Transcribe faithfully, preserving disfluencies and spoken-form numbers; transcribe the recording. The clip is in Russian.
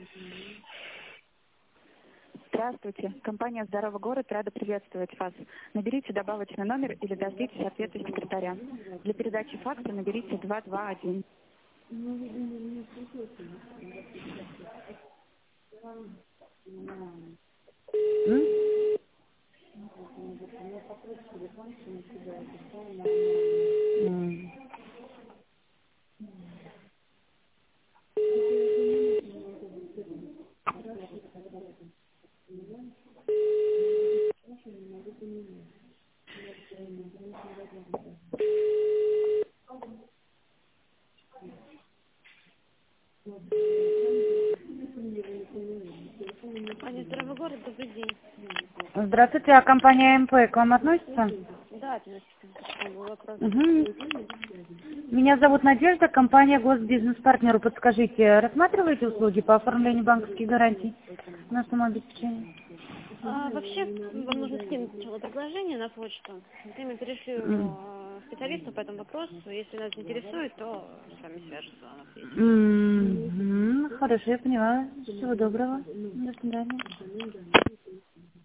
Здравствуйте. Компания «Здоровый город» рада приветствовать вас. Наберите добавочный номер или дождитесь ответа секретаря. Для передачи факса наберите два два один. М? М. Аня, Здоровый город, добрый день. Здравствуйте, а компания МП к вам относится? Да, относится. Там был вопрос. Угу. Меня зовут Надежда, компания Госбизнес-партнеру. Подскажите, рассматриваете услуги по оформлению банковских гарантий на самообеспечение? А, вообще, вам нужно скинуть сначала предложение на почту. Затем я перешлю М. его специалисту по этому вопросу. Если нас интересует, то с вами свяжутся на связи. М, Хорошо, я поняла. Всего доброго. До свидания.